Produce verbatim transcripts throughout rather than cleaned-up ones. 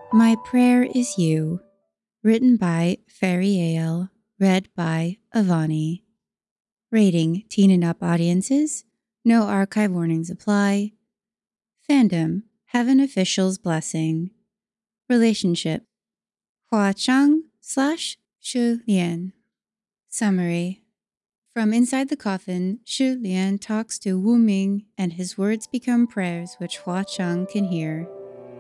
My Prayer Is You, written by Fariel, read by Avani. Rating teen and up audiences. No archive warnings apply. Fandom, Heaven Official's Blessing. Relationship, Hua Chang slash Shu Lian. Summary. From inside the coffin, Shu Lian talks to Wu Ming, and his words become prayers which Hua Chang can hear.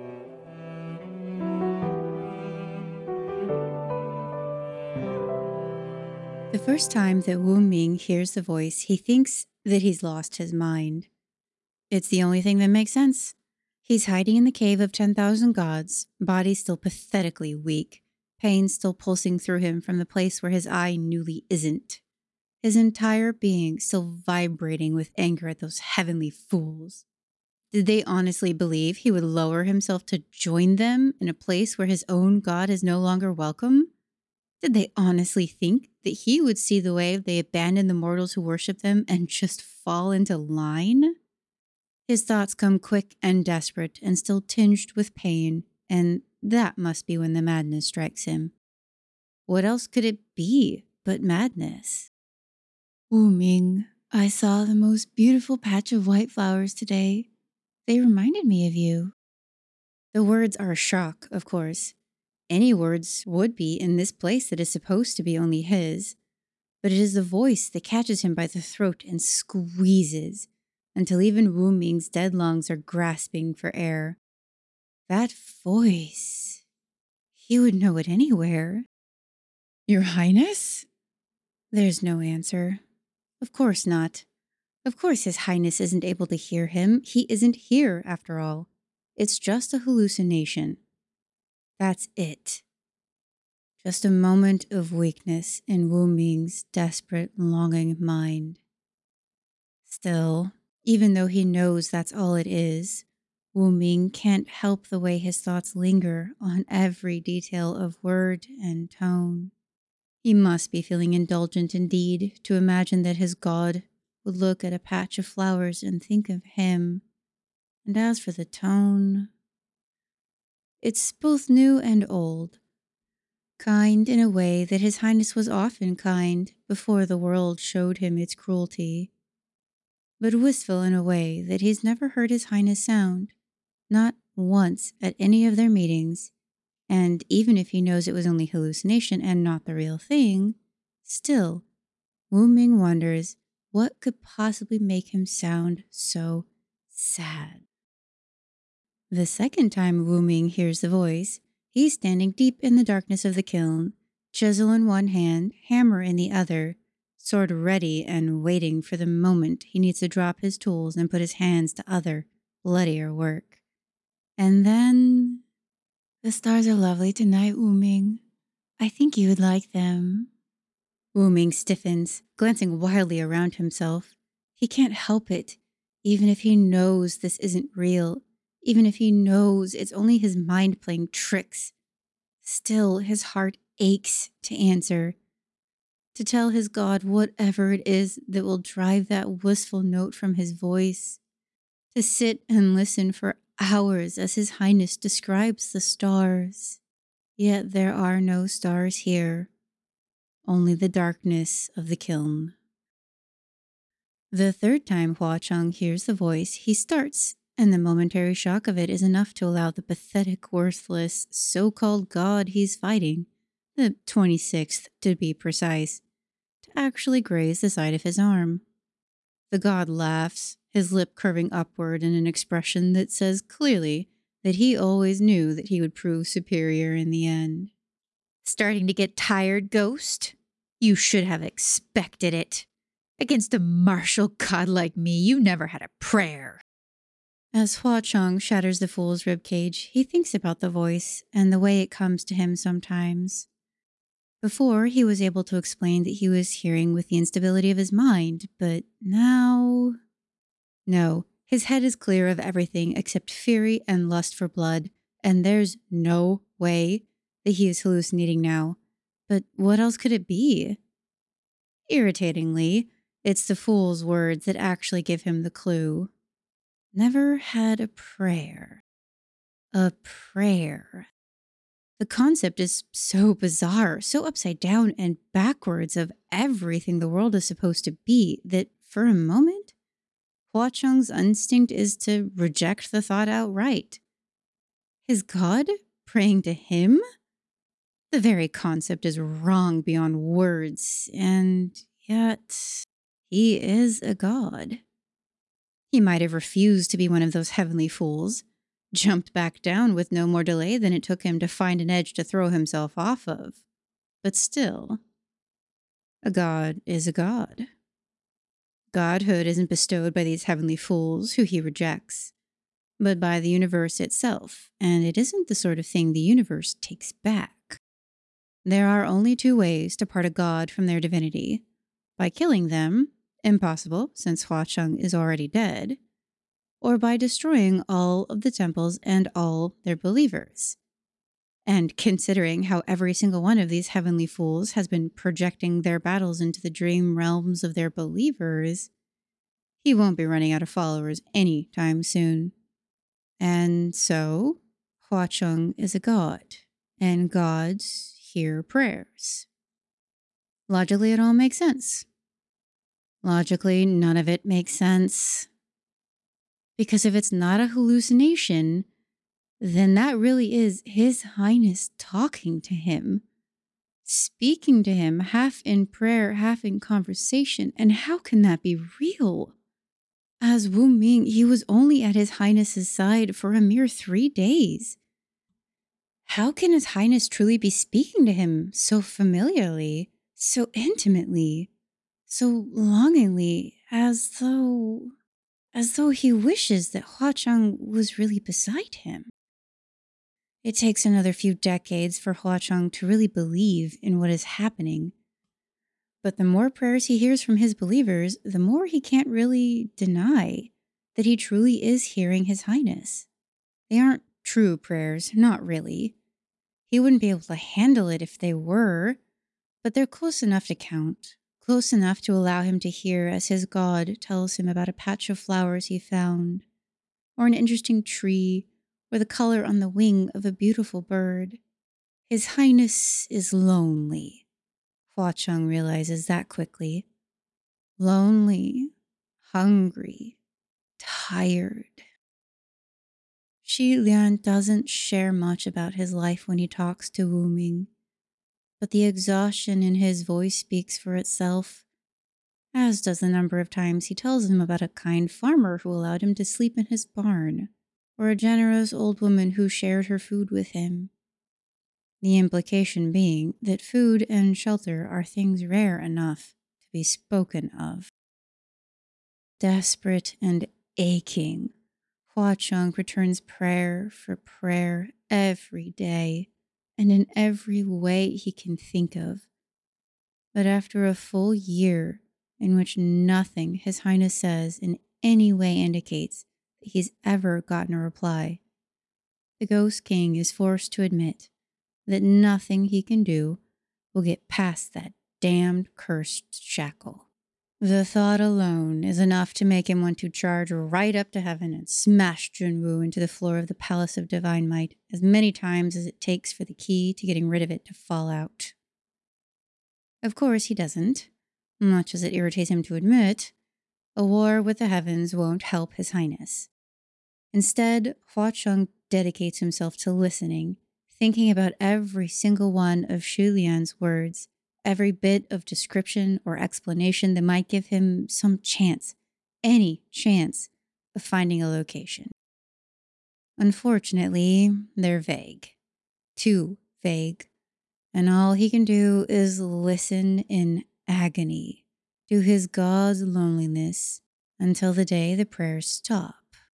The first time that Wu Ming hears the voice, he thinks that he's lost his mind. It's the only thing that makes sense. He's hiding in the cave of ten thousand gods, body still pathetically weak, pain still pulsing through him from the place where his eye newly isn't. His entire being still vibrating with anger at those heavenly fools. Did they honestly believe he would lower himself to join them in a place where his own god is no longer welcome? Did they honestly think that he would see the way they abandon the mortals who worship them and just fall into line? His thoughts come quick and desperate and still tinged with pain, and that must be when the madness strikes him. What else could it be but madness? Wu Ming, I saw the most beautiful patch of white flowers today. They reminded me of you. The words are a shock, of course. Any words would be in this place that is supposed to be only his, but it is the voice that catches him by the throat and squeezes until even Wu Ming's dead lungs are grasping for air. That voice, he would know it anywhere. Your Highness? There's no answer. Of course not. Of course His Highness isn't able to hear him. He isn't here, after all. It's just a hallucination. That's it. Just a moment of weakness in Wu Ming's desperate, longing mind. Still, even though he knows that's all it is, Wu Ming can't help the way his thoughts linger on every detail of word and tone. He must be feeling indulgent indeed to imagine that his god would look at a patch of flowers and think of him. And as for the tone, it's both new and old. Kind in a way that His Highness was often kind before the world showed him its cruelty, but wistful in a way that he's never heard His Highness sound, not once at any of their meetings, and even if he knows it was only hallucination and not the real thing, still, Wu Ming wonders what could possibly make him sound so sad. The second time Wu Ming hears the voice, he's standing deep in the darkness of the kiln, chisel in one hand, hammer in the other, sword ready and waiting for the moment he needs to drop his tools and put his hands to other, bloodier work. And then... The stars are lovely tonight, Wu Ming. I think you would like them. Wu Ming stiffens, glancing wildly around himself. He can't help it, even if he knows this isn't real, even if he knows it's only his mind playing tricks. Still, his heart aches to answer, to tell his god whatever it is that will drive that wistful note from his voice, to sit and listen for hours as His Highness describes the stars. Yet there are no stars here, only the darkness of the kiln. The third time Hua Chang hears the voice, he starts, and the momentary shock of it is enough to allow the pathetic, worthless, so-called god he's fighting, the twenty-sixth to be precise, to actually graze the side of his arm. The god laughs, his lip curving upward in an expression that says clearly that he always knew that he would prove superior in the end. Starting to get tired, Ghost? You should have expected it. Against a martial god like me, you never had a prayer. As Hua Chang shatters the fool's ribcage, he thinks about the voice and the way it comes to him sometimes. Before, he was able to explain that he was hearing with the instability of his mind, but now... No, his head is clear of everything except fury and lust for blood, and there's no way that he is hallucinating now. But what else could it be? Irritatingly, it's the fool's words that actually give him the clue. Never had a prayer. A prayer. The concept is so bizarre, so upside down and backwards of everything the world is supposed to be that for a moment, Hua Cheng's instinct is to reject the thought outright. His God praying to him? The very concept is wrong beyond words, and yet he is a god. He might have refused to be one of those heavenly fools, jumped back down with no more delay than it took him to find an edge to throw himself off of. But still, a god is a god. Godhood isn't bestowed by these heavenly fools who he rejects, but by the universe itself, and it isn't the sort of thing the universe takes back. There are only two ways to part a god from their divinity: by killing them, impossible since Hua Cheng is already dead, or by destroying all of the temples and all their believers. And considering how every single one of these heavenly fools has been projecting their battles into the dream realms of their believers, he won't be running out of followers anytime soon. And so, Hua Cheng is a god, and gods hear prayers. Logically, it all makes sense. Logically, none of it makes sense. Because if it's not a hallucination, then that really is His Highness talking to him, speaking to him, half in prayer, half in conversation. And how can that be real? As Wu Ming, he was only at His Highness's side for a mere three days. How can His Highness truly be speaking to him so familiarly, so intimately, so longingly, as though, as though he wishes that Hua Cheng was really beside him? It takes another few decades for Hua Cheng to really believe in what is happening. But the more prayers he hears from his believers, the more he can't really deny that he truly is hearing His Highness. They aren't true prayers, not really. He wouldn't be able to handle it if they were, but they're close enough to count, close enough to allow him to hear as his God tells him about a patch of flowers he found, or an interesting tree, or the color on the wing of a beautiful bird. His Highness is lonely. Hua Cheng realizes that quickly. Lonely, hungry, tired. Xi Lian doesn't share much about his life when he talks to Wu Ming, but the exhaustion in his voice speaks for itself, as does the number of times he tells him about a kind farmer who allowed him to sleep in his barn, or a generous old woman who shared her food with him. The implication being that food and shelter are things rare enough to be spoken of. Desperate and aching, Hua Cheng returns prayer for prayer every day, and in every way he can think of. But after a full year in which nothing His Highness says in any way indicates that he's ever gotten a reply, the Ghost King is forced to admit that nothing he can do will get past that damned cursed shackle. The thought alone is enough to make him want to charge right up to heaven and smash Junwu into the floor of the Palace of Divine Might as many times as it takes for the key to getting rid of it to fall out. Of course he doesn't. Much as it irritates him to admit, a war with the heavens won't help His Highness. Instead, Hua Cheng dedicates himself to listening, thinking about every single one of Xu Lian's words, every bit of description or explanation that might give him some chance, any chance, of finding a location. Unfortunately, they're vague. Too vague. And all he can do is listen in agony to his God's loneliness until the day the prayers stop.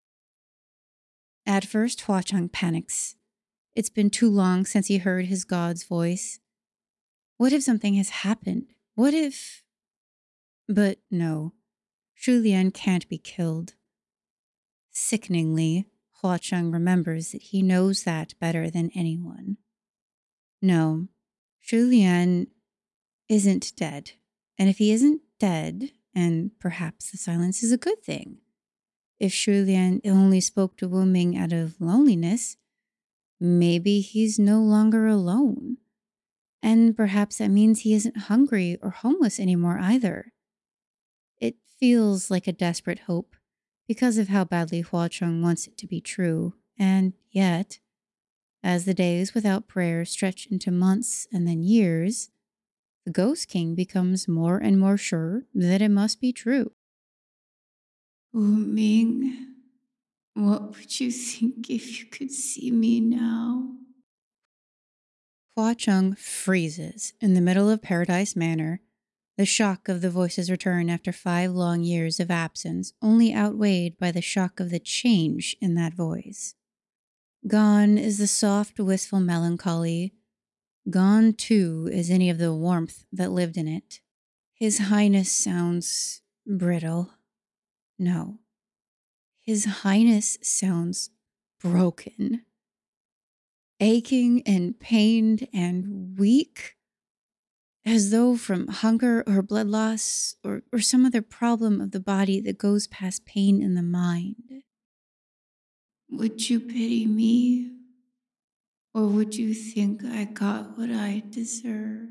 At first, Hua Cheng panics. It's been too long since he heard his God's voice. What if something has happened? What if... But no, Xu Lian can't be killed. Sickeningly, Hua Cheng remembers that he knows that better than anyone. No, Xu Lian isn't dead. And if he isn't dead, and perhaps the silence is a good thing, if Xu Lian only spoke to Wu Ming out of loneliness, Maybe he's no longer alone. And perhaps that means he isn't hungry or homeless anymore either. It feels like a desperate hope because of how badly Hua Cheng wants it to be true. And yet, as the days without prayer stretch into months and then years, the Ghost King becomes more and more sure that it must be true. Wu Ming, what would you think if you could see me now? Hua Cheng freezes in the middle of Paradise Manor. The shock of the voice's return after five long years of absence only outweighed by the shock of the change in that voice. Gone is the soft, wistful melancholy. Gone, too, is any of the warmth that lived in it. His Highness sounds brittle. No. His Highness sounds broken. Aching and pained and weak, as though from hunger or blood loss or, or some other problem of the body that goes past pain in the mind. Would you pity me? Or would you think I got what I deserve?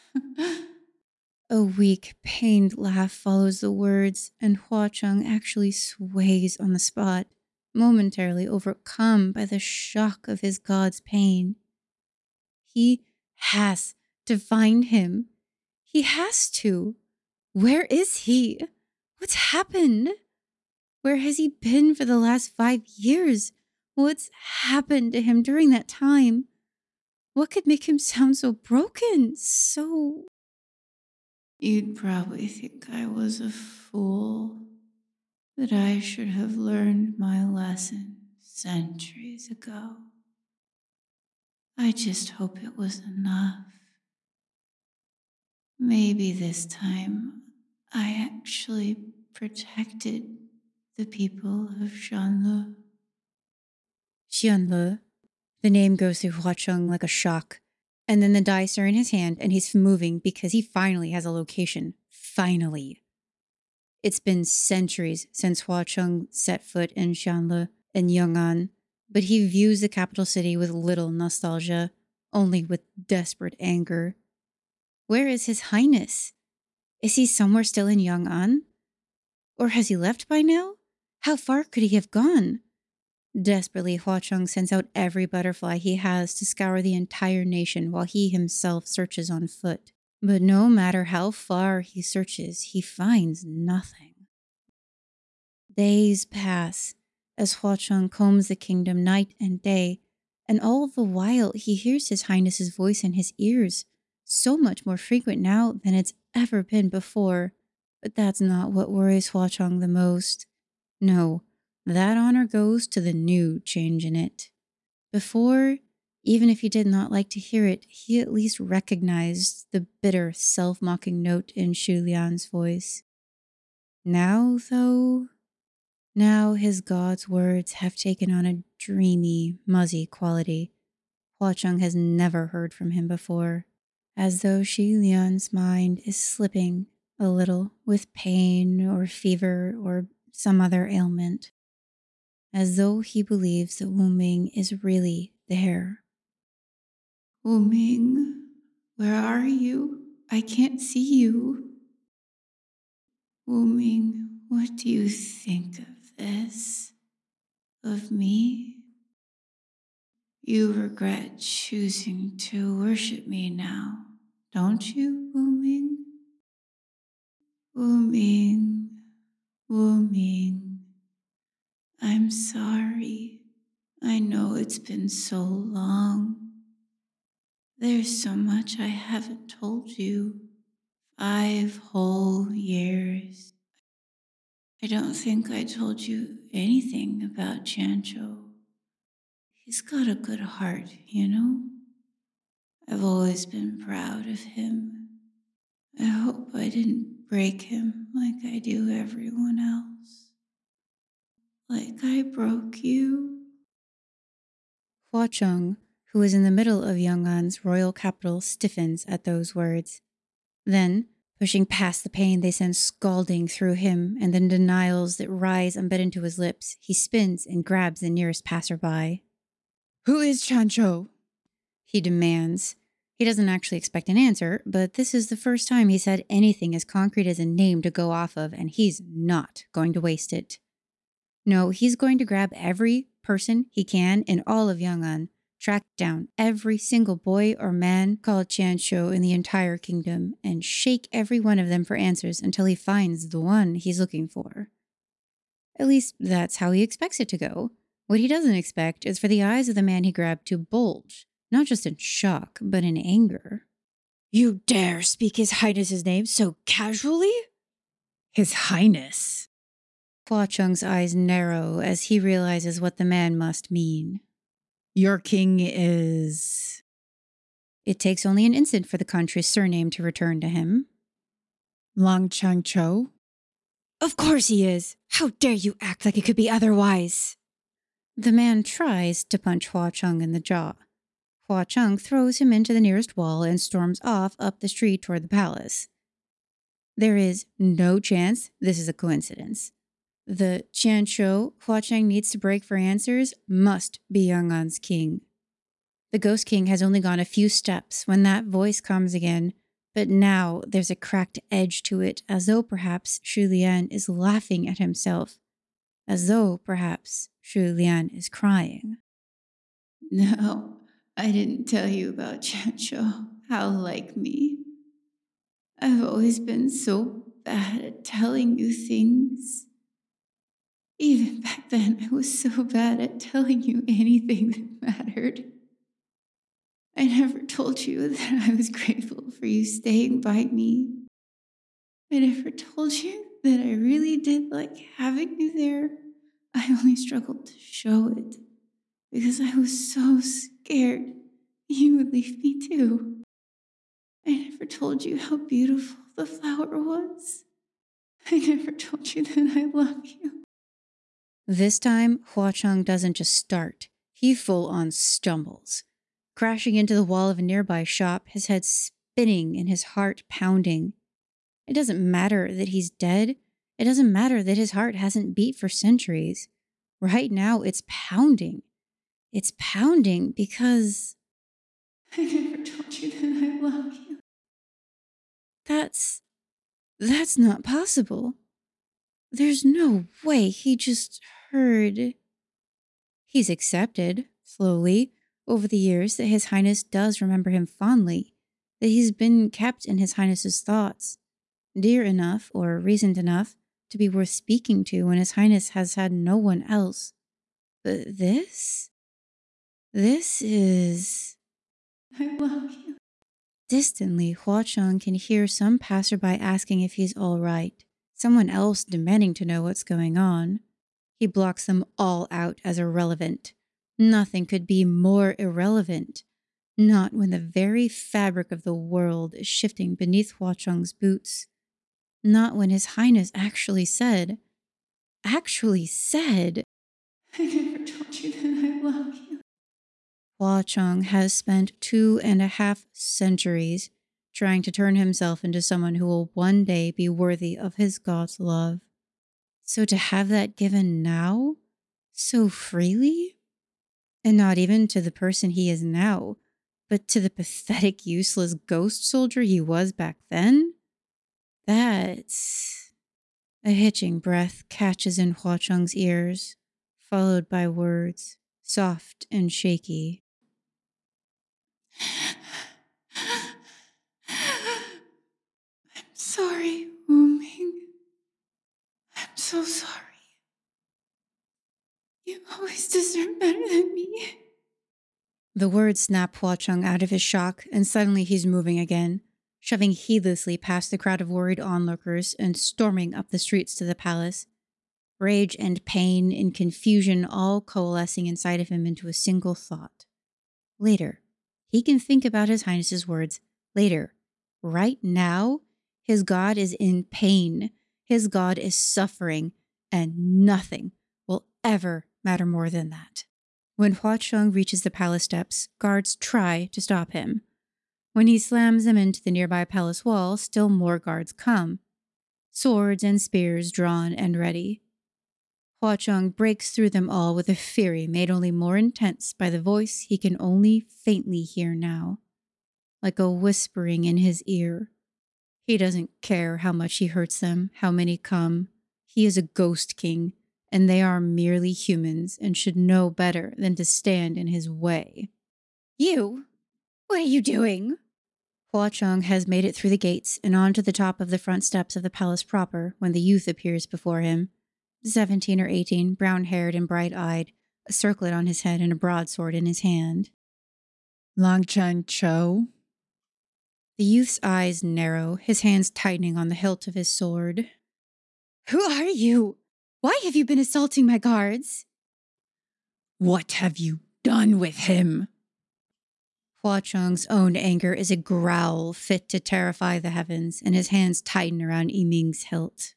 A weak, pained laugh follows the words, and Hua Cheng actually sways on the spot, momentarily overcome by the shock of his god's pain. He has to find him. He has to. Where is he? What's happened? Where has he been for the last five years? What's happened to him during that time? What could make him sound so broken? So... You'd probably think I was a fool, that I should have learned my lesson centuries ago. I just hope it was enough. Maybe this time I actually protected the people of Shanle. Xianle. The name goes through Hua Cheng like a shock. And then the dice are in his hand and he's moving because he finally has a location. Finally. It's been centuries since Hua Cheng set foot in Xianle and Yong'an, but he views the capital city with little nostalgia, only with desperate anger. Where is his highness? Is he somewhere still in Yong'an? Or has he left by now? How far could he have gone? Desperately, Hua Cheng sends out every butterfly he has to scour the entire nation while he himself searches on foot. But no matter how far he searches, he finds nothing. Days pass as Hua Cheng combs the kingdom night and day, and all the while he hears His Highness's voice in his ears, so much more frequent now than it's ever been before. But that's not what worries Hua Cheng the most. No, that honor goes to the new change in it. Before, even if he did not like to hear it, he at least recognized the bitter, self-mocking note in Shu Lian's voice. Now, though, now his god's words have taken on a dreamy, muzzy quality Hua Cheng has never heard from him before, as though Xu Lian's mind is slipping a little with pain or fever or some other ailment, as though he believes that Wu Ming is really there. Wu Ming, where are you? I can't see you. Wu Ming, what do you think of this? Of me? You regret choosing to worship me now, don't you, Wu Ming? Wu Ming, Wu Ming, I'm sorry. I know it's been so long. There's so much I haven't told you. Five whole years. I don't think I told you anything about Chancho. He's got a good heart, you know? I've always been proud of him. I hope I didn't break him like I do everyone else. Like I broke you. Hua Cheng, who is in the middle of Yong'an's royal capital, stiffens at those words. Then, pushing past the pain they send scalding through him and the denials that rise unbidden to his lips, he spins and grabs the nearest passerby. Who is Chancho? He demands. He doesn't actually expect an answer, but this is the first time he's had anything as concrete as a name to go off of, and he's not going to waste it. No, he's going to grab every person he can in all of Yang'an, track down every single boy or man called Qianzhou in the entire kingdom, and shake every one of them for answers until he finds the one he's looking for. At least that's how he expects it to go. What he doesn't expect is for the eyes of the man he grabbed to bulge, not just in shock, but in anger. You dare speak His Highness's name so casually? His Highness. Hua Cheng's eyes narrow as he realizes what the man must mean. Your king is... It takes only an instant for the country's surname to return to him. Lang Changchou? Of course he is. How dare you act like it could be otherwise? The man tries to punch Hua Cheng in the jaw. Hua Cheng throws him into the nearest wall and storms off up the street toward the palace. There is no chance this is a coincidence. The Qianzhou Hua Cheng needs to break for answers must be Yang'an's king. The Ghost King has only gone a few steps when that voice comes again, but now there's a cracked edge to it, as though perhaps Shu Lian is laughing at himself, as though perhaps Shu Lian is crying. No, I didn't tell you about Qianzhou. How like me. I've always been so bad at telling you things. Even back then, I was so bad at telling you anything that mattered. I never told you that I was grateful for you staying by me. I never told you that I really did like having you there. I only struggled to show it because I was so scared you would leave me too. I never told you how beautiful the flower was. I never told you that I love you. This time, Hua Cheng doesn't just start. He full-on stumbles, crashing into the wall of a nearby shop, his head spinning and his heart pounding. It doesn't matter that he's dead. It doesn't matter that his heart hasn't beat for centuries. Right now, it's pounding. It's pounding because... I never told you that I love you. That's... that's not possible. There's no way he just heard... He's accepted, slowly, over the years, that His Highness does remember him fondly, that he's been kept in His Highness's thoughts, dear enough or reasoned enough to be worth speaking to when His Highness has had no one else. But this? This is... I love you. Distantly, Hua Cheng can hear some passerby asking if he's all right, someone else demanding to know what's going on. He blocks them all out as irrelevant. Nothing could be more irrelevant. Not when the very fabric of the world is shifting beneath Hua Cheng's boots. Not when His Highness actually said, actually said, I never told you that I love you. Hua Cheng has spent two and a half centuries trying to turn himself into someone who will one day be worthy of his god's love. So to have that given now, so freely, and not even to the person he is now, but to the pathetic, useless ghost soldier he was back then, that's... A hitching breath catches in Hua Cheng's ears, followed by words, soft and shaky. I'm sorry, Wu Ming. I'm so sorry. You always deserve better than me. The words snap Hua Cheng out of his shock, and suddenly he's moving again, shoving heedlessly past the crowd of worried onlookers and storming up the streets to the palace. Rage and pain and confusion all coalescing inside of him into a single thought. Later. He can think about His Highness's words later. Right now, his god is in pain. His god is suffering, and nothing will ever matter more than that. When Hua Cheng reaches the palace steps, guards try to stop him. When he slams them into the nearby palace wall, still more guards come. Swords and spears drawn and ready. Hua Cheng breaks through them all with a fury made only more intense by the voice he can only faintly hear now, like a whispering in his ear. He doesn't care how much he hurts them, how many come. He is a ghost king, and they are merely humans and should know better than to stand in his way. You? What are you doing? Hua Cheng has made it through the gates and onto the top of the front steps of the palace proper when the youth appears before him. Seventeen or eighteen, brown-haired and bright-eyed, a circlet on his head and a broadsword in his hand. Langchang Cho? The youth's eyes narrow, his hands tightening on the hilt of his sword. Who are you? Why have you been assaulting my guards? What have you done with him? Hua Cheng's own anger is a growl fit to terrify the heavens, and his hands tighten around Yiming's hilt.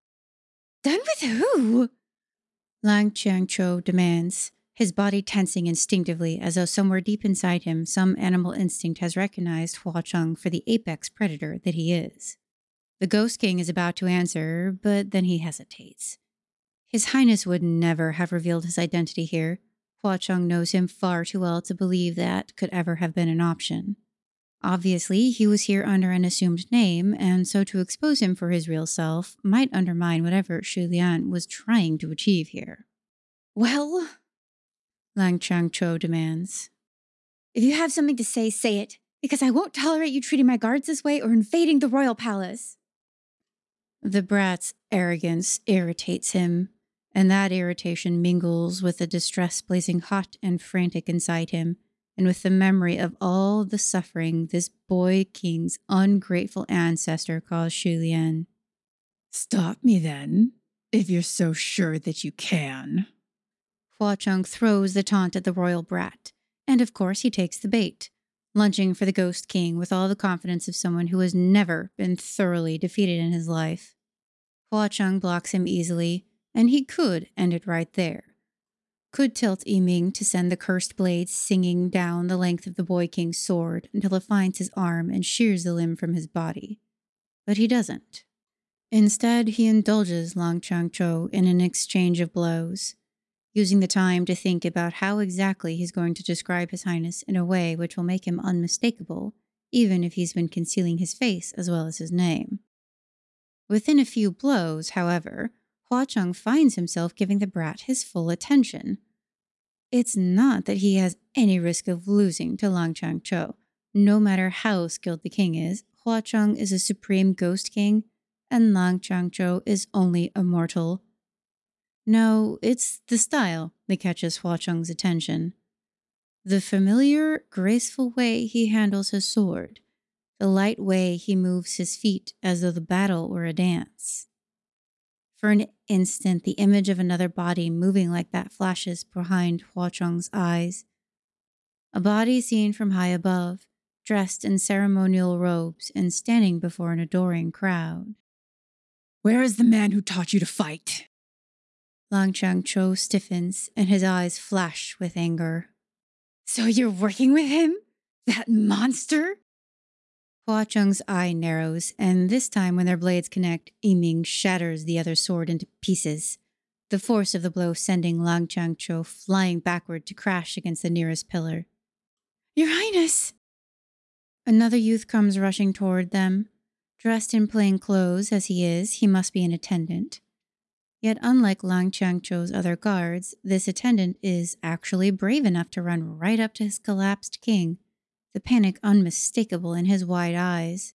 Done with who? Lang Qiangqiu demands, his body tensing instinctively as though somewhere deep inside him some animal instinct has recognized Hua Cheng for the apex predator that he is. The Ghost King is about to answer, but then he hesitates. His Highness would never have revealed his identity here. Hua Cheng knows him far too well to believe that could ever have been an option. Obviously, he was here under an assumed name, and so to expose him for his real self might undermine whatever Shu Lian was trying to achieve here. Well, Lang Qiangqiu demands, if you have something to say, say it, because I won't tolerate you treating my guards this way or invading the royal palace. The brat's arrogance irritates him, and that irritation mingles with the distress blazing hot and frantic inside him, and with the memory of all the suffering this boy king's ungrateful ancestor caused Shu Lian. Stop me then, if you're so sure that you can. Hua Cheng throws the taunt at the royal brat, and of course he takes the bait, lunging for the Ghost King with all the confidence of someone who has never been thoroughly defeated in his life. Hua Cheng blocks him easily, and he could end it right there. Could tilt Yiming to send the cursed blade singing down the length of the Boy King's sword until it finds his arm and shears the limb from his body. But he doesn't. Instead, he indulges Lang Qiangqiu in an exchange of blows, using the time to think about how exactly he's going to describe His Highness in a way which will make him unmistakable, even if he's been concealing his face as well as his name. Within a few blows, however, Hua Cheng finds himself giving the brat his full attention. It's not that he has any risk of losing to Lang Qiangqiu. No matter how skilled the king is, Hua Cheng is a supreme ghost king, and Lang Qiangqiu is only a mortal. No, it's the style that catches Hua Cheng's attention. The familiar, graceful way he handles his sword, the light way he moves his feet as though the battle were a dance. For an instant, the image of another body moving like that flashes behind Hua Cheng's eyes. A body seen from high above, dressed in ceremonial robes and standing before an adoring crowd. Where is the man who taught you to fight? Lang Qiangqiu stiffens and his eyes flash with anger. So you're working with him? That monster? Hua Cheng's eye narrows, and this time when their blades connect, Yiming shatters the other sword into pieces, the force of the blow sending Lang Qiangqiu flying backward to crash against the nearest pillar. Your Highness! Another youth comes rushing toward them. Dressed in plain clothes as he is, he must be an attendant. Yet unlike Lang Qiangqiu's other guards, this attendant is actually brave enough to run right up to his collapsed king, the panic unmistakable in his wide eyes.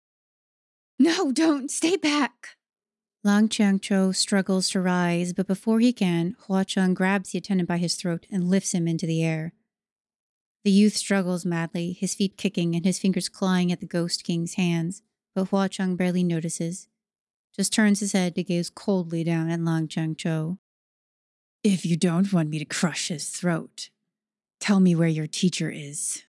No, don't! Stay back! Lang Qiangqiu struggles to rise, but before he can, Hua Cheng grabs the attendant by his throat and lifts him into the air. The youth struggles madly, his feet kicking and his fingers clawing at the Ghost King's hands, but Hua Cheng barely notices, just turns his head to gaze coldly down at Lang Qiangqiu. If you don't want me to crush his throat, tell me where your teacher is.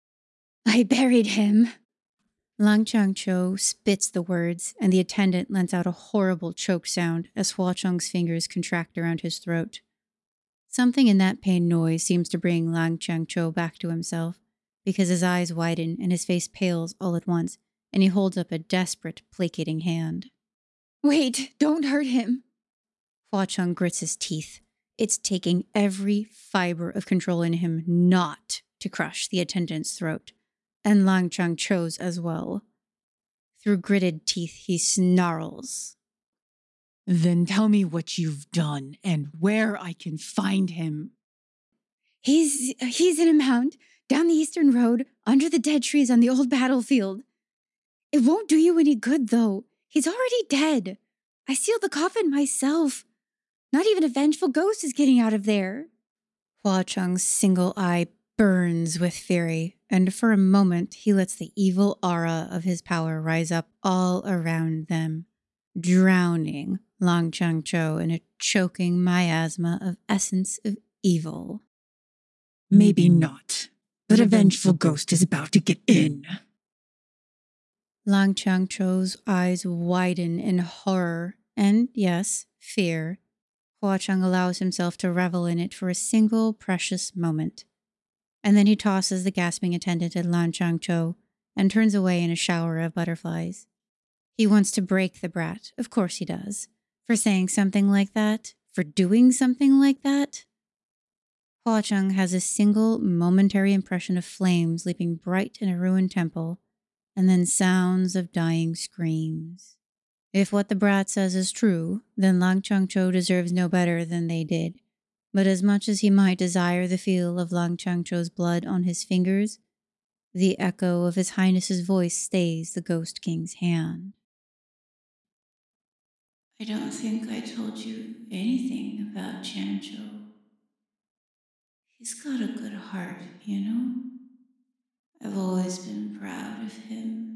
I buried him. Lang Qiangqiu spits the words, and the attendant lets out a horrible choke sound as Hua Cheng's fingers contract around his throat. Something in that pain noise seems to bring Lang Qiangqiu back to himself, because his eyes widen and his face pales all at once, and he holds up a desperate, placating hand. Wait, don't hurt him. Hua Cheng grits his teeth. It's taking every fiber of control in him not to crush the attendant's throat, and Lang Changcho's as well. Through gritted teeth, he snarls. Then tell me what you've done and where I can find him. He's he's in a mound, down the eastern road, under the dead trees on the old battlefield. It won't do you any good, though. He's already dead. I sealed the coffin myself. Not even a vengeful ghost is getting out of there. Hua Cheng's single eye burns with fury, and for a moment he lets the evil aura of his power rise up all around them, drowning Lang Changcho in a choking miasma of essence of evil. Maybe not, but a vengeful ghost is about to get in. Lang Changcho's eyes widen in horror and, yes, fear. Hua Cheng allows himself to revel in it for a single precious moment. And then he tosses the gasping attendant at Lan Changcho and turns away in a shower of butterflies. He wants to break the brat, of course he does, for saying something like that, for doing something like that. Hua Cheng has a single momentary impression of flames leaping bright in a ruined temple, and then sounds of dying screams. If what the brat says is true, then Lang Changcho deserves no better than they did. But as much as he might desire the feel of Lang Changcho's blood on his fingers, the echo of His Highness's voice stays the Ghost King's hand. I don't think I told you anything about Changcho. He's got a good heart, you know? I've always been proud of him.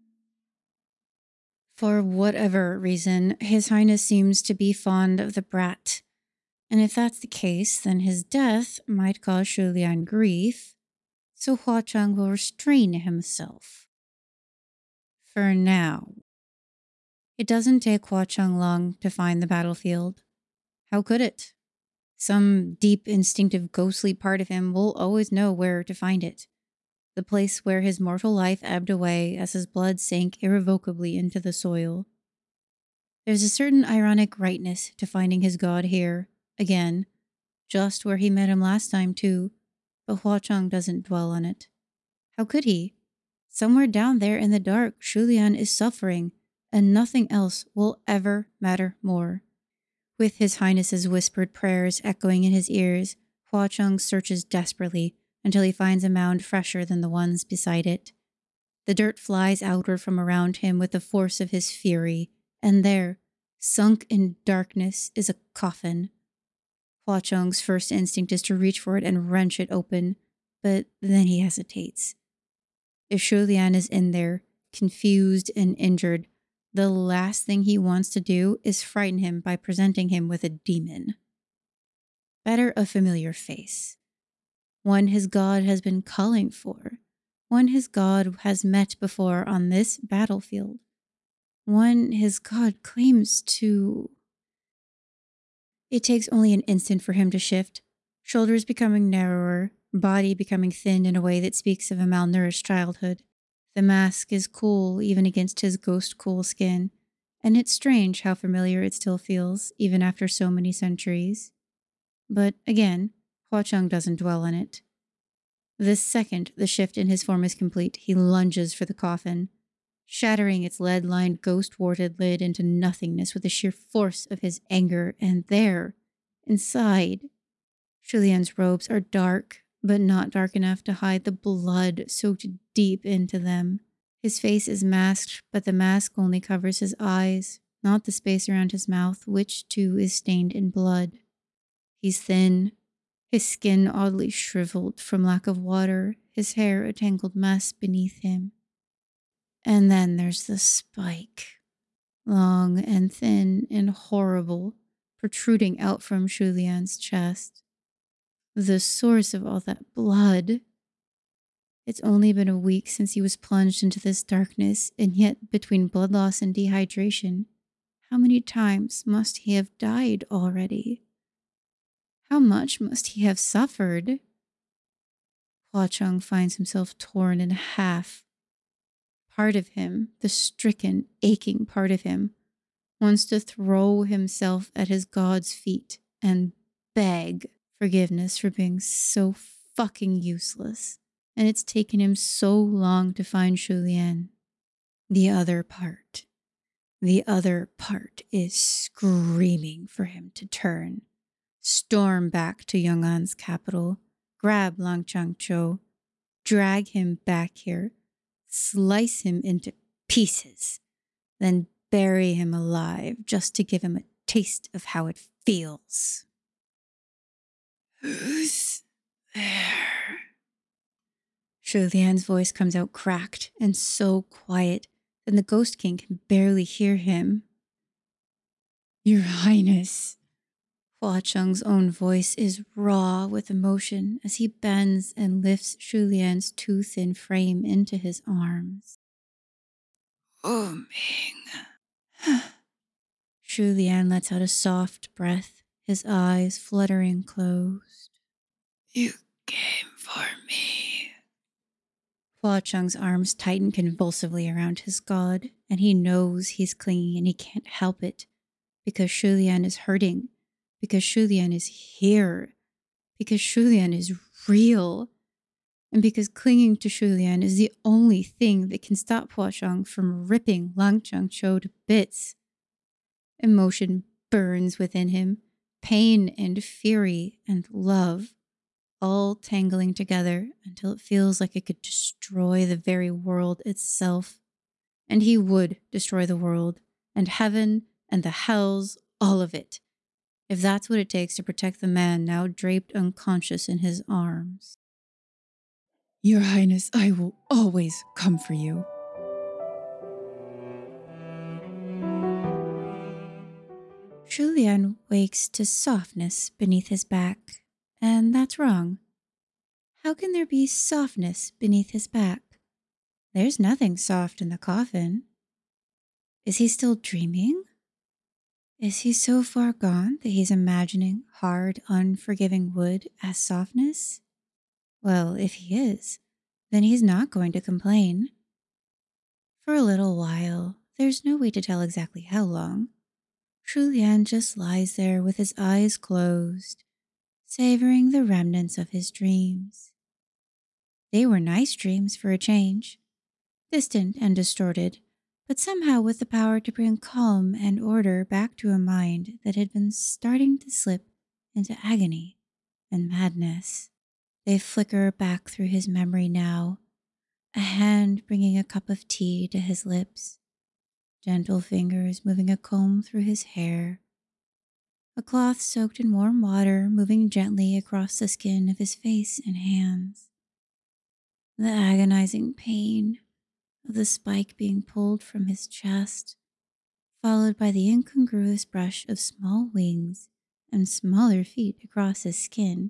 For whatever reason, His Highness seems to be fond of the brat. And if that's the case, then his death might cause Shulian grief, so Hua Cheng will restrain himself. For now. It doesn't take Hua Cheng long to find the battlefield. How could it? Some deep, instinctive, ghostly part of him will always know where to find it. The place where his mortal life ebbed away as his blood sank irrevocably into the soil. There's a certain ironic rightness to finding his god here, again, just where he met him last time too, but Hua Cheng doesn't dwell on it. How could he? Somewhere down there in the dark, Shulian is suffering, and nothing else will ever matter more. With His Highness's whispered prayers echoing in his ears, Hua Cheng searches desperately until he finds a mound fresher than the ones beside it. The dirt flies outward from around him with the force of his fury, and there, sunk in darkness, is a coffin. Hua Cheng's first instinct is to reach for it and wrench it open, but then he hesitates. If Shulian is in there, confused and injured, the last thing he wants to do is frighten him by presenting him with a demon. Better a familiar face. One his god has been calling for. One his god has met before on this battlefield. One his god claims to... It takes only an instant for him to shift, shoulders becoming narrower, body becoming thin in a way that speaks of a malnourished childhood. The mask is cool even against his ghost-cool skin, and it's strange how familiar it still feels, even after so many centuries. But again, Hua Cheng doesn't dwell on it. The second the shift in his form is complete, he lunges for the coffin, shattering its lead-lined, ghost-warded lid into nothingness with the sheer force of his anger, and there, inside, Shulian's robes are dark, but not dark enough to hide the blood soaked deep into them. His face is masked, but the mask only covers his eyes, not the space around his mouth, which too is stained in blood. He's thin, his skin oddly shriveled from lack of water, his hair a tangled mess beneath him. And then there's the spike, long and thin and horrible, protruding out from Shulian's chest. The source of all that blood. It's only been a week since he was plunged into this darkness, and yet between blood loss and dehydration, how many times must he have died already? How much must he have suffered? Hua Cheng finds himself torn in half. Part of him, the stricken, aching part of him, wants to throw himself at his god's feet and beg forgiveness for being so fucking useless. And it's taken him so long to find Shulian. The other part. The other part is screaming for him to turn, storm back to Yong'an's capital, grab Lang Changcho, drag him back here, slice him into pieces, then bury him alive just to give him a taste of how it feels. Who's there? Shulian's voice comes out cracked and so quiet that the Ghost King can barely hear him. Your Highness. Hua Cheng's own voice is raw with emotion as he bends and lifts Shulian's too thin frame into his arms. Wu Ming. Shulian lets out a soft breath, his eyes fluttering closed. You came for me. Hua Cheng's arms tighten convulsively around his god, and he knows he's clinging and he can't help it, because Shulian is hurting, because Shulian is here, because Shulian is real, and because clinging to Shulian is the only thing that can stop Hua Cheng from ripping Lang Changcho to bits. Emotion burns within him, pain and fury and love, all tangling together until it feels like it could destroy the very world itself. And he would destroy the world, and heaven, and the hells, all of it, if that's what it takes to protect the man now draped unconscious in his arms. Your Highness, I will always come for you. Shulian wakes to softness beneath his back, and that's wrong. How can there be softness beneath his back? There's nothing soft in the coffin. Is he still dreaming? Is he so far gone that he's imagining hard, unforgiving wood as softness? Well, if he is, then he's not going to complain. For a little while, there's no way to tell exactly how long, Shulian just lies there with his eyes closed, savoring the remnants of his dreams. They were nice dreams for a change, distant and distorted, but somehow with the power to bring calm and order back to a mind that had been starting to slip into agony and madness. They flicker back through his memory now, a hand bringing a cup of tea to his lips, gentle fingers moving a comb through his hair, a cloth soaked in warm water moving gently across the skin of his face and hands. The agonizing pain of the spike being pulled from his chest, followed by the incongruous brush of small wings and smaller feet across his skin,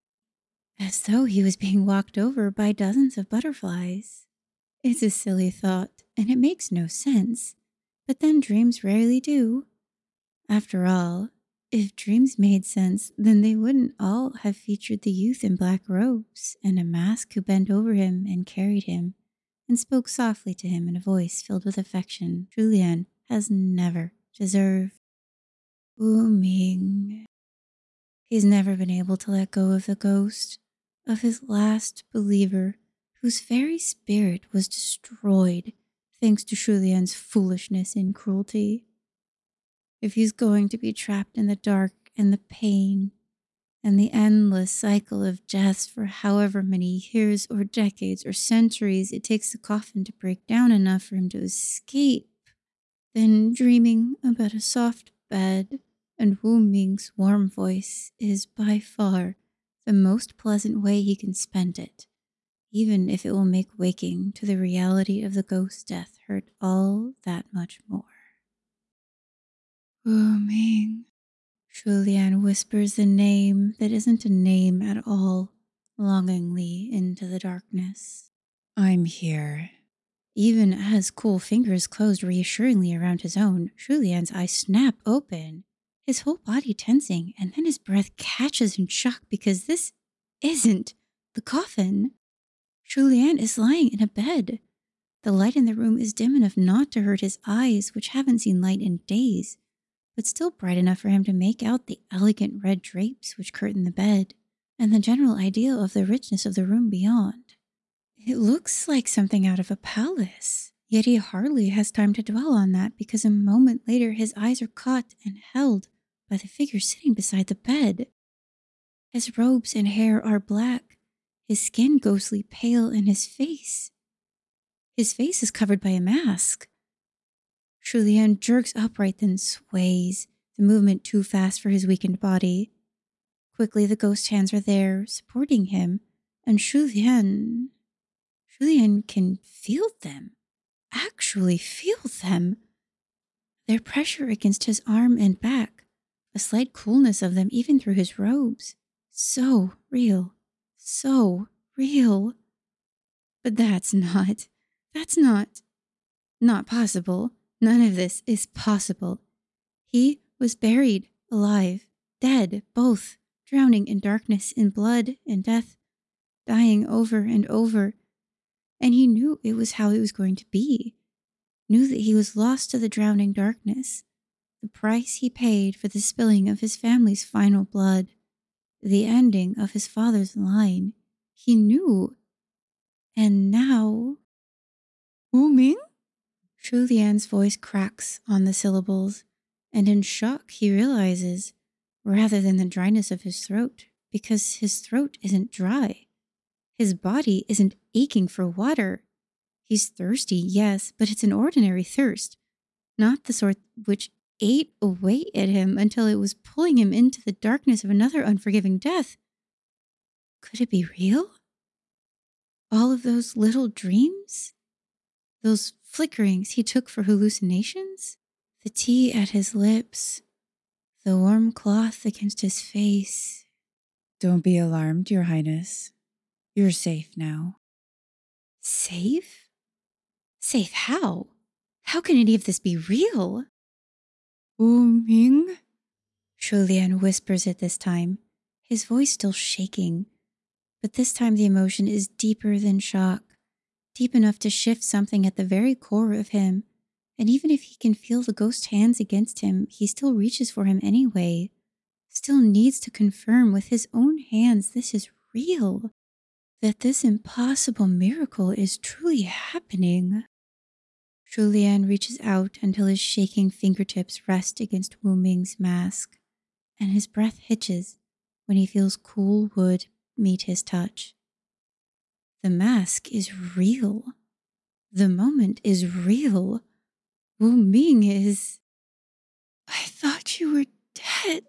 as though he was being walked over by dozens of butterflies. It's a silly thought, and it makes no sense, but then dreams rarely do. After all, if dreams made sense, then they wouldn't all have featured the youth in black robes and a mask who bent over him and carried him and spoke softly to him in a voice filled with affection Shulian has never deserved. Wu Ming. He's never been able to let go of the ghost of his last believer, whose very spirit was destroyed thanks to Shulian's foolishness and cruelty. If he's going to be trapped in the dark and the pain and the endless cycle of deaths for however many years or decades or centuries it takes the coffin to break down enough for him to escape, then dreaming about a soft bed and Wu Ming's warm voice is by far the most pleasant way he can spend it, even if it will make waking to the reality of the ghost's death hurt all that much more. Wu Ming. Shulian whispers the name that isn't a name at all, longingly into the darkness. I'm here. Even as cool fingers closed reassuringly around his own, Shulian's eyes snap open, his whole body tensing, and then his breath catches in shock because this isn't the coffin. Shulian is lying in a bed. The light in the room is dim enough not to hurt his eyes, which haven't seen light in days, but still bright enough for him to make out the elegant red drapes which curtain the bed, and the general idea of the richness of the room beyond. It looks like something out of a palace, yet he hardly has time to dwell on that because a moment later his eyes are caught and held by the figure sitting beside the bed. His robes and hair are black, his skin ghostly pale, and his face. His face is covered by a mask. Julien jerks upright, then sways, the movement too fast for his weakened body. Quickly the ghost hands are there, supporting him, and Julien... Julien can feel them, actually feel them. Their pressure against his arm and back, a slight coolness of them even through his robes. So real, so real. But that's not, that's not, not possible. None of this is possible. He was buried, alive, dead, both, drowning in darkness, in blood, in death, dying over and over. And he knew it was how it was going to be, knew that he was lost to the drowning darkness, the price he paid for the spilling of his family's final blood, the ending of his father's line. He knew. And now... Wu Ming? Julien's voice cracks on the syllables, and in shock he realizes, rather than the dryness of his throat, because his throat isn't dry. His body isn't aching for water. He's thirsty, yes, but it's an ordinary thirst, not the sort which ate away at him until it was pulling him into the darkness of another unforgiving death. Could it be real? All of those little dreams? Those flickerings he took for hallucinations? The tea at his lips, the warm cloth against his face. Don't be alarmed, Your Highness. You're safe now. Safe? Safe how? How can any of this be real? Wu Ming? Julien whispers it this time, his voice still shaking. But this time the emotion is deeper than shock, deep enough to shift something at the very core of him. And even if he can feel the ghost hands against him, he still reaches for him anyway, still needs to confirm with his own hands this is real, that this impossible miracle is truly happening. Julien reaches out until his shaking fingertips rest against Wu Ming's mask, and his breath hitches when he feels cool wood meet his touch. The mask is real. The moment is real. Wu Ming is... I thought you were dead.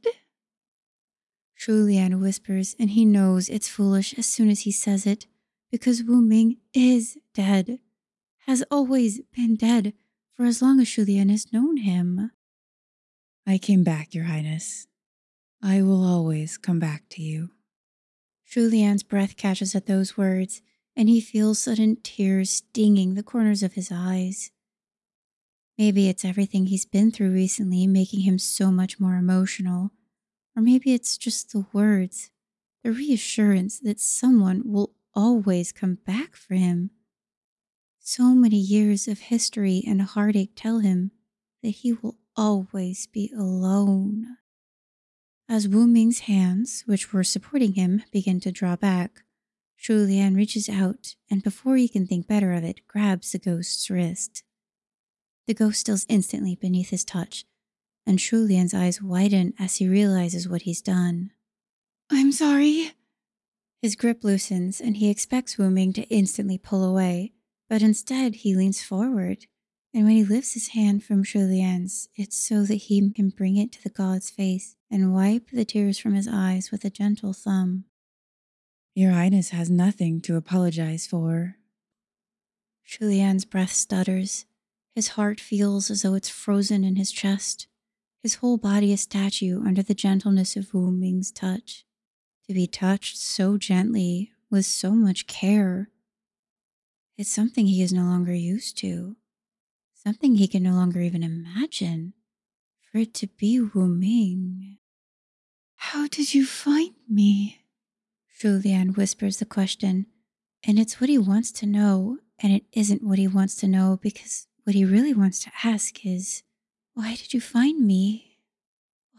Julien whispers, and he knows it's foolish as soon as he says it, because Wu Ming is dead, has always been dead for as long as Julien has known him. I came back, Your Highness. I will always come back to you. Julien's breath catches at those words, and he feels sudden tears stinging the corners of his eyes. Maybe it's everything he's been through recently making him so much more emotional, or maybe it's just the words, the reassurance that someone will always come back for him. So many years of history and heartache tell him that he will always be alone. As Wu Ming's hands, which were supporting him, begin to draw back, Julien reaches out and before he can think better of it, grabs the ghost's wrist. The ghost stills instantly beneath his touch, and Julien's eyes widen as he realizes what he's done. I'm sorry. His grip loosens and he expects Wu Ming to instantly pull away, but instead he leans forward, and when he lifts his hand from Julien's, it's so that he can bring it to the god's face and wipe the tears from his eyes with a gentle thumb. Your Highness has nothing to apologize for. Julien's breath stutters. His heart feels as though it's frozen in his chest. His whole body a statue under the gentleness of Wu Ming's touch. To be touched so gently, with so much care. It's something he is no longer used to. Something he can no longer even imagine. For it to be Wu Ming. How did you find me? Julien whispers the question, and it's what he wants to know, and it isn't what he wants to know because what he really wants to ask is, why did you find me?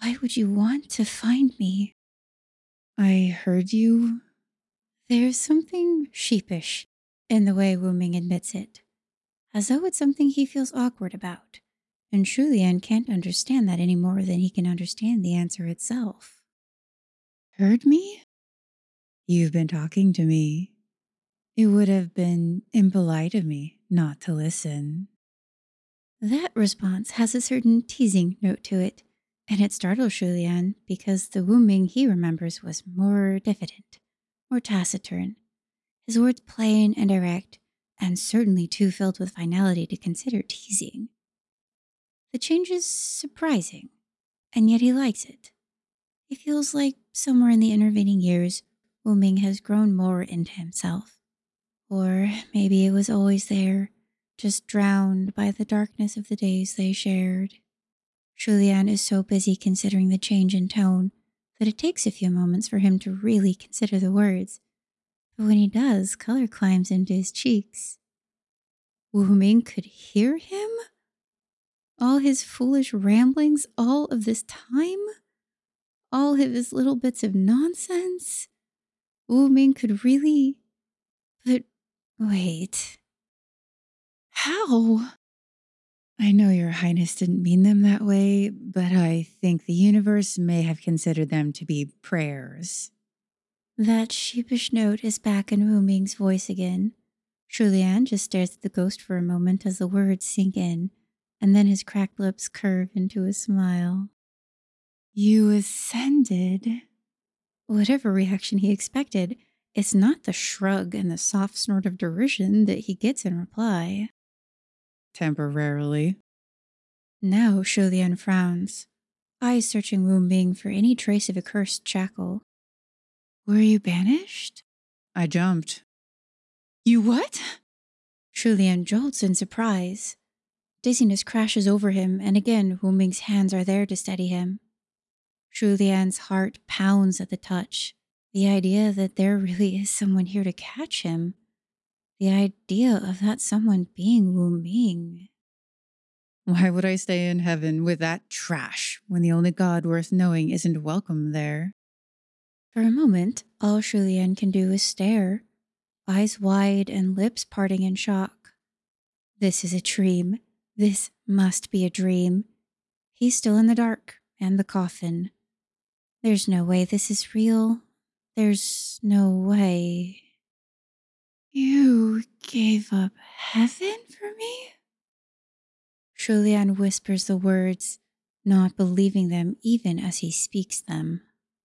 Why would you want to find me? I heard you. There's something sheepish in the way Wu Ming admits it, as though it's something he feels awkward about, and Shulian can't understand that any more than he can understand the answer itself. Heard me? You've been talking to me. It would have been impolite of me not to listen. That response has a certain teasing note to it, and it startles Shulian because the Wu Ming he remembers was more diffident, more taciturn, his words plain and direct, and certainly too filled with finality to consider teasing. The change is surprising, and yet he likes it. He feels like somewhere in the intervening years, Wu Ming has grown more into himself. Or maybe it was always there, just drowned by the darkness of the days they shared. Shulian is so busy considering the change in tone that it takes a few moments for him to really consider the words. But when he does, color climbs into his cheeks. Wu Ming could hear him? All his foolish ramblings all of this time? All of his little bits of nonsense? Wu Ming could really... But wait... How? I know your highness didn't mean them that way, but I think the universe may have considered them to be prayers. That sheepish note is back in Wu Ming's voice again. Shulian just stares at the ghost for a moment as the words sink in, and then his cracked lips curve into a smile. You ascended. Whatever reaction he expected, it's not the shrug and the soft snort of derision that he gets in reply. Temporarily. Now Shulian frowns, eyes searching Wu Ming for any trace of a cursed shackle. Were you banished? I jumped. You what? Shulian jolts in surprise. Dizziness crashes over him, and again Wu Ming's hands are there to steady him. Shulian's heart pounds at the touch. The idea that there really is someone here to catch him. The idea of that someone being Wu Ming. Why would I stay in heaven with that trash when the only God worth knowing isn't welcome there? For a moment, all Shulian can do is stare, eyes wide and lips parting in shock. This is a dream. This must be a dream. He's still in the dark and the coffin. There's no way this is real. There's no way. You gave up heaven for me? Shulian whispers the words, not believing them even as he speaks them.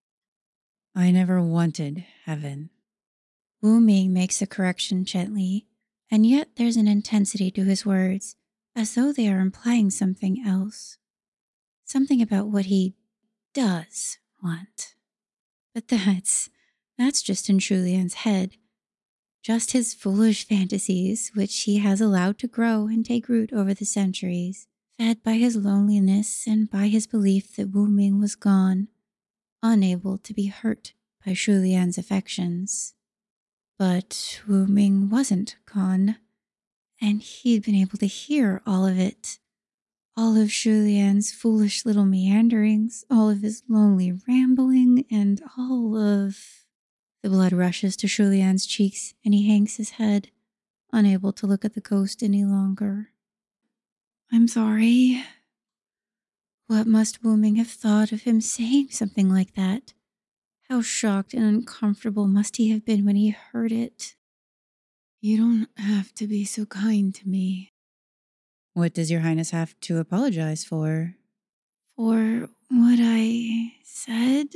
I never wanted heaven. Wu Ming makes the correction gently, and yet there's an intensity to his words, as though they are implying something else. Something about what he does want. But that's, that's just in Shulian's head. Just his foolish fantasies, which he has allowed to grow and take root over the centuries, fed by his loneliness and by his belief that Wu Ming was gone, unable to be hurt by Shulian's affections. But Wu Ming wasn't gone, and he'd been able to hear all of it. All of Shulian's foolish little meanderings, all of his lonely rambling, and all of... The blood rushes to Shulian's cheeks, and he hangs his head, unable to look at the ghost any longer. I'm sorry. What must Wu Ming have thought of him saying something like that? How shocked and uncomfortable must he have been when he heard it? You don't have to be so kind to me. What does your highness have to apologize for? For what I said,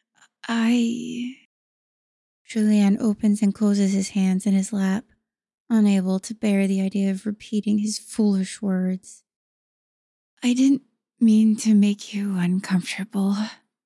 I... Shulian opens and closes his hands in his lap, unable to bear the idea of repeating his foolish words. I didn't mean to make you uncomfortable.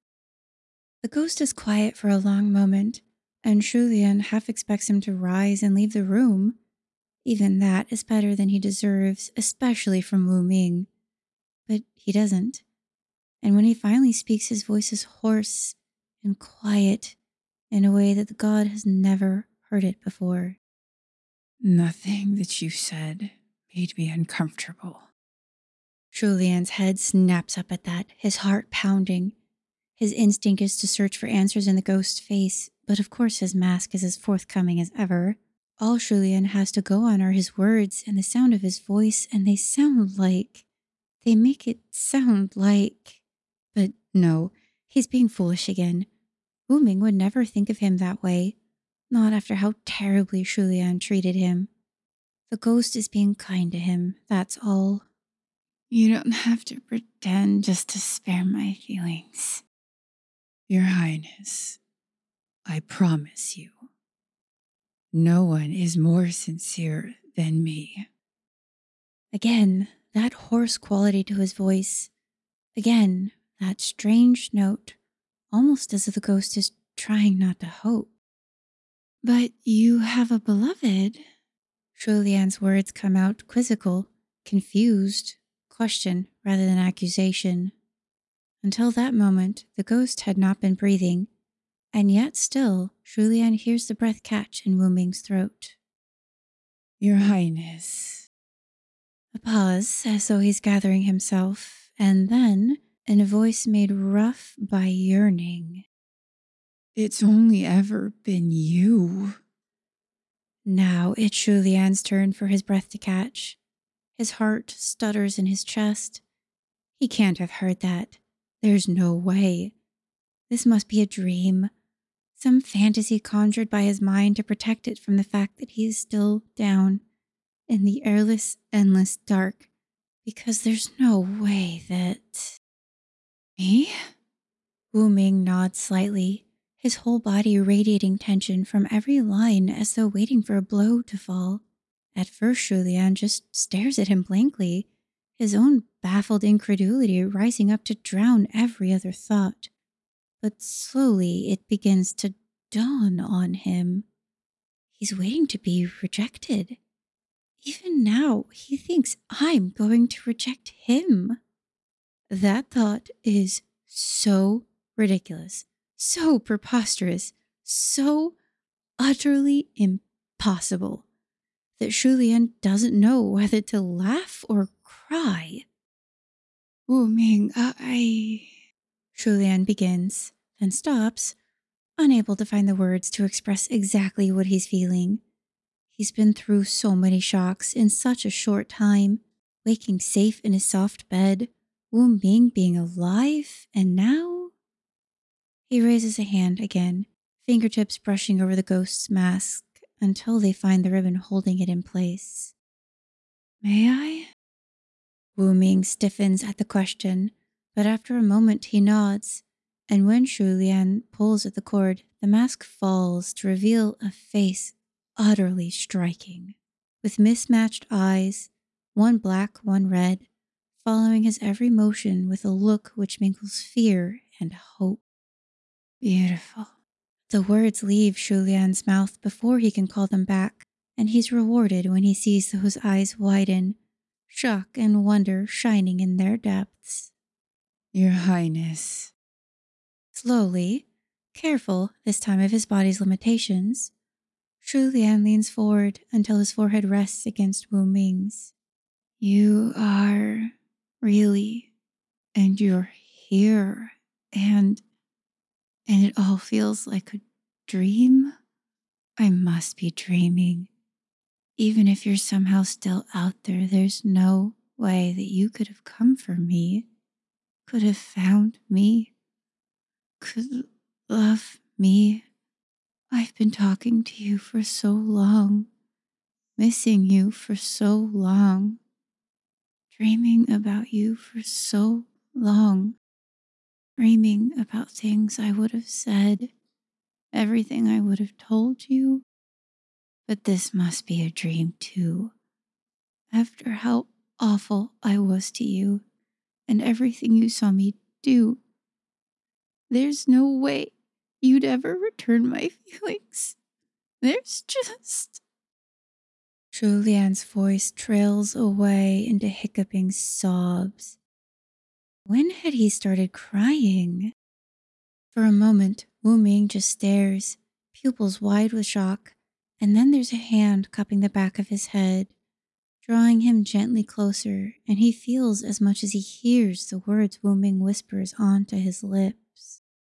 The ghost is quiet for a long moment, and Shulian half expects him to rise and leave the room. Even that is better than he deserves, especially from Wu Ming. But he doesn't. And when he finally speaks, his voice is hoarse and quiet in a way that the god has never heard it before. Nothing that you said made me uncomfortable. Shulian's head snaps up at that, his heart pounding, His instinct is to search for answers in the ghost's face, but of course his mask is as forthcoming as ever. All Julian has to go on are his words and the sound of his voice, and they sound like... They make it sound like... But no, he's being foolish again. Wu Ming would never think of him that way, not after how terribly Julian treated him. The ghost is being kind to him, that's all. You don't have to pretend just to spare my feelings. Your Highness, I promise you, no one is more sincere than me. Again, that hoarse quality to his voice. Again, that strange note, almost as if the ghost is trying not to hope. But you have a beloved. Julian's words come out quizzical, confused, question rather than accusation. Until that moment, the ghost had not been breathing, and yet still, Julian hears the breath catch in Wu Ming's throat. Your Highness. A pause, as though he's gathering himself, and then, in a voice made rough by yearning. It's only ever been you. Now it's Julian's turn for his breath to catch. His heart stutters in his chest. He can't have heard that. There's no way. This must be a dream. Some fantasy conjured by his mind to protect it from the fact that he is still down in the airless, endless dark. Because there's no way that... Me? Wu Ming nods slightly, his whole body radiating tension from every line as though waiting for a blow to fall. At first, Julian just stares at him blankly, his own baffled incredulity rising up to drown every other thought. But slowly it begins to dawn on him. He's waiting to be rejected. Even now, he thinks I'm going to reject him. That thought is so ridiculous, so preposterous, so utterly impossible that Julian doesn't know whether to laugh or cry. Wu Ming, I... Julian begins, then stops, unable to find the words to express exactly what he's feeling. He's been through so many shocks in such a short time, waking safe in his soft bed, Wu Ming being alive, and now... He raises a hand again, fingertips brushing over the ghost's mask until they find the ribbon holding it in place. May I? Wu Ming stiffens at the question, but after a moment he nods, and when Julian pulls at the cord, the mask falls to reveal a face utterly striking, with mismatched eyes, one black, one red, following his every motion with a look which mingles fear and hope. Beautiful. The words leave Julian's mouth before he can call them back, and he's rewarded when he sees those eyes widen, shock and wonder shining in their depths. Your Highness. Slowly, careful this time of his body's limitations, Julian leans forward until his forehead rests against Wu Ming's. You are really, and you're here, and, and it all feels like a dream. I must be dreaming. Even if you're somehow still out there, there's no way that you could have come for me, could have found me, could love me. I've been talking to you for so long, missing you for so long, dreaming about you for so long, dreaming about things I would have said, everything I would have told you. But this must be a dream too. After how awful I was to you and everything you saw me do, there's no way you'd ever return my feelings. There's just... Julian's voice trails away into hiccuping sobs. When had he started crying? For a moment, Wu Ming just stares, pupils wide with shock, and then there's a hand cupping the back of his head, drawing him gently closer, and he feels as much as he hears the words Wu Ming whispers onto his lips.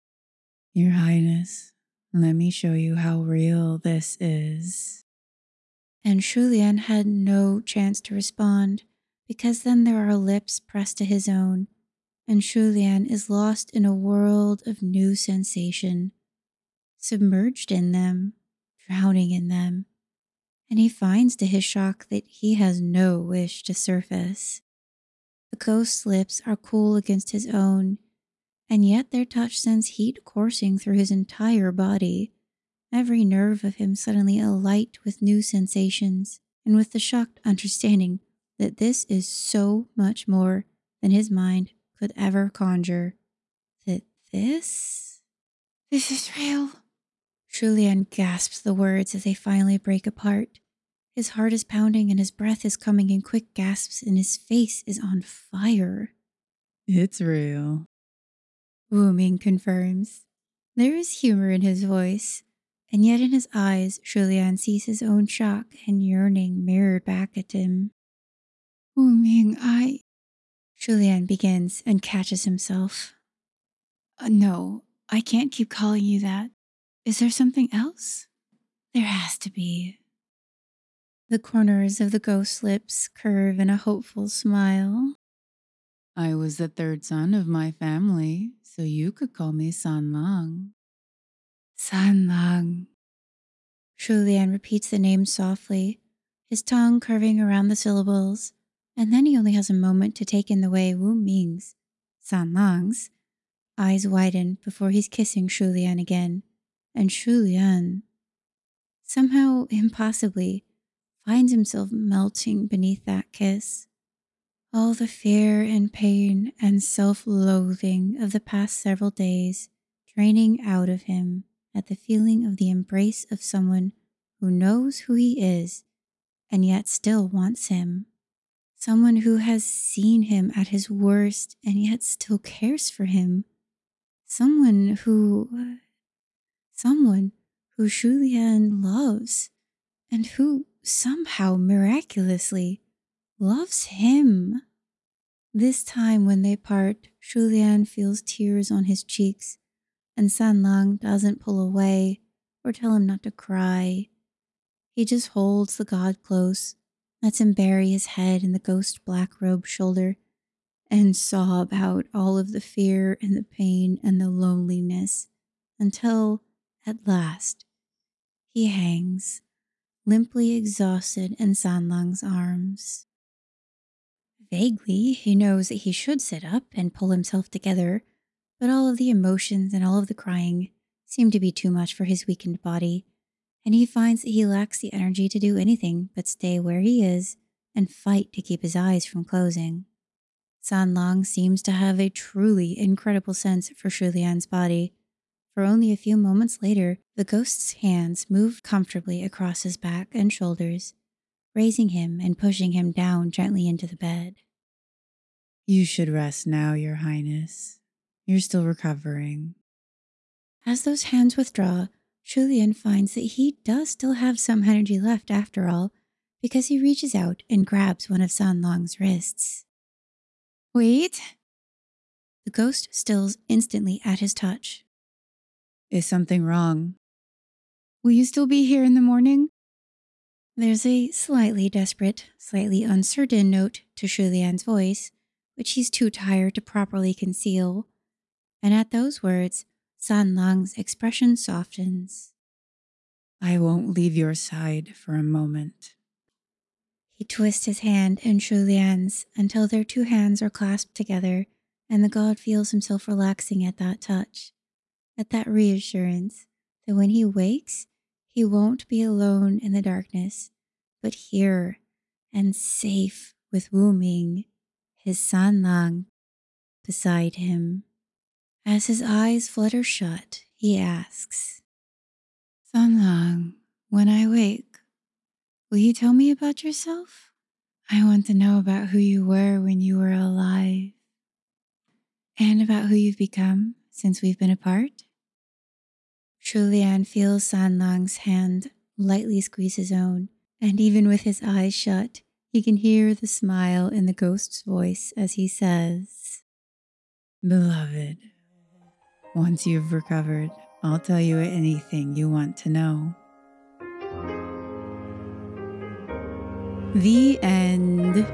Your Highness, let me show you how real this is. And Shu Lian had no chance to respond, because then there are lips pressed to his own, and Shu Lian is lost in a world of new sensation, submerged in them, drowning in them, and he finds to his shock that he has no wish to surface. The ghost's lips are cool against his own, and yet their touch sends heat coursing through his entire body, every nerve of him suddenly alight with new sensations, and with the shocked understanding that this is so much more than his mind could ever conjure. That this... This is real. Shu Lian gasps the words as they finally break apart. His heart is pounding and his breath is coming in quick gasps and his face is on fire. It's real. Wu Ming confirms. There is humor in his voice, and yet in his eyes, Shu Lian sees his own shock and yearning mirrored back at him. Wu Ming, I... Shu Lian begins and catches himself. Uh, no, I can't keep calling you that. Is there something else? There has to be. The corners of the ghost's lips curve in a hopeful smile. I was the third son of my family, so you could call me San Lang. San Lang. Shu Lian repeats the name softly, his tongue curving around the syllables, and then he only has a moment to take in the way Wu Ming's, San Lang's, eyes widen before he's kissing Shu Lian again, and Shu Lian, somehow impossibly, finds himself melting beneath that kiss. All the fear and pain and self-loathing of the past several days draining out of him at the feeling of the embrace of someone who knows who he is and yet still wants him. Someone who has seen him at his worst and yet still cares for him. Someone who... Someone who Shu Lian loves and who somehow miraculously loves him. This time when they part, Shu Lian feels tears on his cheeks, and San Lang doesn't pull away or tell him not to cry. He just holds the god close, lets him bury his head in the ghost black robe shoulder, and sob out all of the fear and the pain and the loneliness, until, at last, he hangs, limply exhausted in San Lang's arms. Vaguely, he knows that he should sit up and pull himself together, but all of the emotions and all of the crying seem to be too much for his weakened body, and he finds that he lacks the energy to do anything but stay where he is and fight to keep his eyes from closing. San Lang seems to have a truly incredible sense for Shu Lian's body, for only a few moments later, the ghost's hands move comfortably across his back and shoulders, raising him and pushing him down gently into the bed. You should rest now, Your Highness. You're still recovering. As those hands withdraw, Shu Lian finds that he does still have some energy left after all, because he reaches out and grabs one of San Lang's wrists. Wait. The ghost stills instantly at his touch. Is something wrong? Will you still be here in the morning? There's a slightly desperate, slightly uncertain note to Shu Lian's voice, which he's too tired to properly conceal, and at those words, San Lang's expression softens. I won't leave your side for a moment. He twists his hand in Shu Lian's until their two hands are clasped together, and the god feels himself relaxing at that touch, at that reassurance that when he wakes, he won't be alone in the darkness, but here and safe with Wu Ming, his San Lang, beside him. As his eyes flutter shut, he asks, San Lang, when I wake, will you tell me about yourself? I want to know about who you were when you were alive, and about who you've become since we've been apart. Shu Lian feels San Lang's hand lightly squeeze his own, and even with his eyes shut, he can hear the smile in the ghost's voice as he says, Beloved, Once you've recovered, I'll tell you anything you want to know. The end.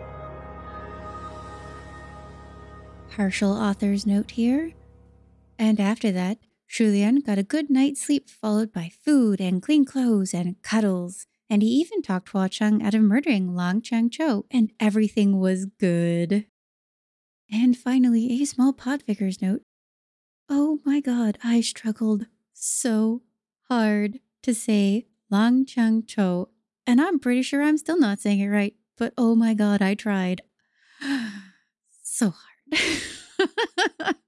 Partial author's note here. And after that, Shulian got a good night's sleep followed by food and clean clothes and cuddles. And he even talked Hua Cheng out of murdering Long Chang Cho, and everything was good. And finally, a small Podvickers note. Oh my god, I struggled so hard to say Long Chang Cho, and I'm pretty sure I'm still not saying it right, but oh my god, I tried so hard.